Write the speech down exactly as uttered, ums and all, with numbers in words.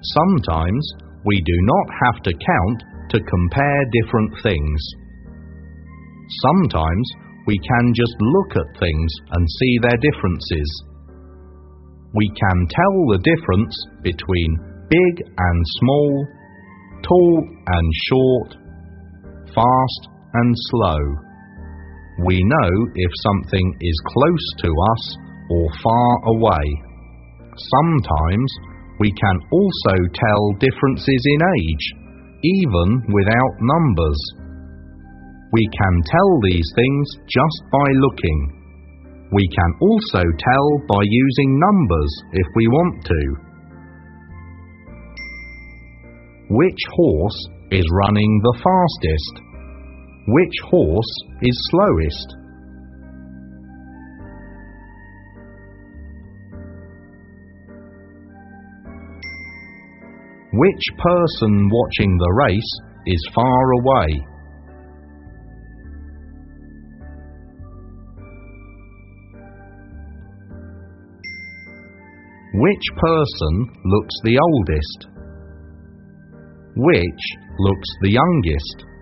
Sometimes we do not have to count to compare different things. Sometimes we can just look at things and see their differences. We can tell the difference between big and small, tall and short, fast and slow. We know if something is close to us or far away. Sometimes we can also tell differences in age, even without numbers. We can tell these things just by looking. We can also tell by using numbers if we want to. Which horse is running the fastest? Which horse is slowest? Which person watching the race is far away? Which person looks the oldest? Which looks the youngest?